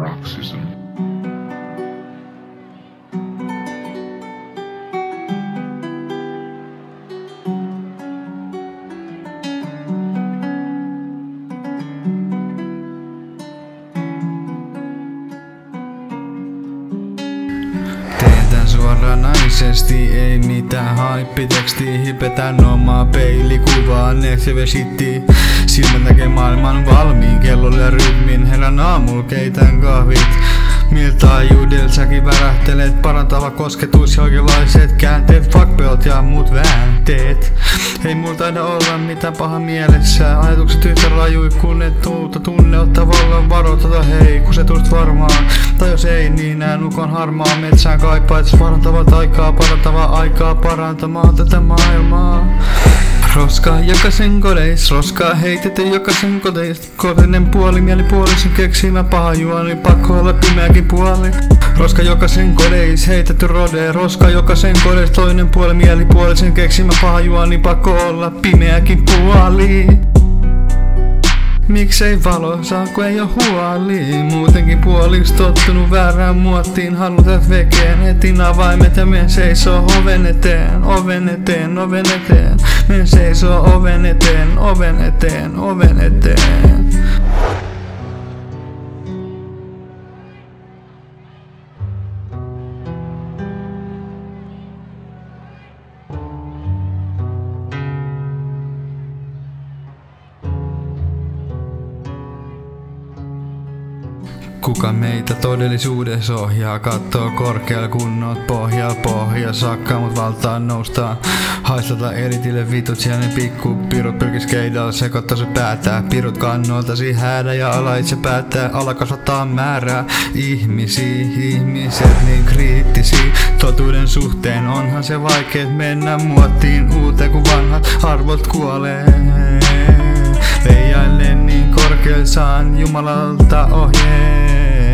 paroxysm. Teetän suoranaisesti, ei mitään haippitekstiä. Hipetän omaa peilikuvaa, next shitti. Silmät näkee maailman valmiin, kellolle ja rytmin. Herran aamulla keitän kahvit. Miltä taajuudella säkin värähtelet, parantava kosketus ja oikeanlaiset käänteet, fuckpeot ja muut väänteet. Ei mulla taida olla mitään paha mielessä, ajatukset yhtä rajui kun et tuulta tunne, ottaa vallan varoitata hei kun se tulet varmaan. Tai jos ei niin nää nukon harmaa metsään kaipaa, et parantavaa aikaa parantamaan tätä maailmaa. Roskaa jokaisen kodeis, roskaa heitetty jokaisen kodeis. Kodinen puoli, mielipuolisen keksimä paha juoni, pakko olla pimeäkin puoli. Roska jokaisen kodeis, heitetty rode, roska jokaisen kodeis. Toinen puoli, mielipuolisen keksimä paha juoni, pakko olla pimeäkin puoli. Miksei valossa, kun ei oo huoli? Muutenkin puoliksi tottunut väärään muottiin. Halutat vekeen, etin avaimet ja men seisoo oven eteen, oven eteen, oven eteen. Men seisoo oven eteen, oven eteen, oven eteen. Kuka meitä todellisuudessa ohjaa, kattoo korkealla kunnot pohja sakkaa, mut valtaan noustaan. Haistata elitille vitut, siellä ne pikku pirut pyrkis keidalla sekoittaa se päätää. Pirut kannoltasi häädä ja ala itse päättää, ala kasvattaa määrää. Ihmiset niin kriittisiä totuuden suhteen, onhan se vaikeet mennä muottiin uuteen kun vanhat arvot kuolee. Veijaille niin korkeal saan Jumalalta ohjeen.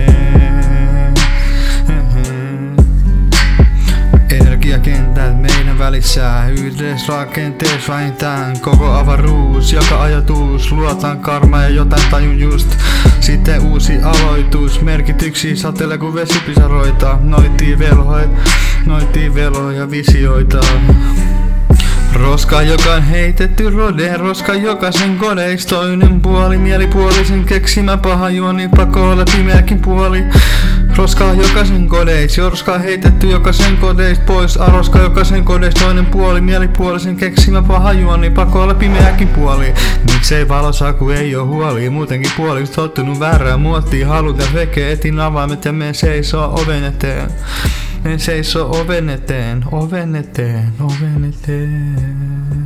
Energiakentät meidän välissä, yhdessä rakenteessa vähintään koko avaruus, joka ajatus, luotan karma ja jotain tajun just. Sitten uusi aloitus, merkityksiä satelee kuin vesipisaroita, noitii veloja visioita. Roska joka on heitetty rode, roska jokaisen kodeis. Toinen puoli, mielipuolisen keksimä paha juoni, pakko olla pimeäkin puoli. Roska jokaisen kodeis, roska heitetty jokaisen kodeis pois. Roska jokaisen kodeis, toinen puoli, mielipuolisen keksimä paha juoni, pakko olla pimeäkin puoli. Miksei valossa kun ei oo huoli, muutenkin puoliksi tottunut väärään muottiin. Haluta veke, etin avaimet ja men seisoo oven eteen. Men seisoo oven eteen, oven eteen, oven eteen.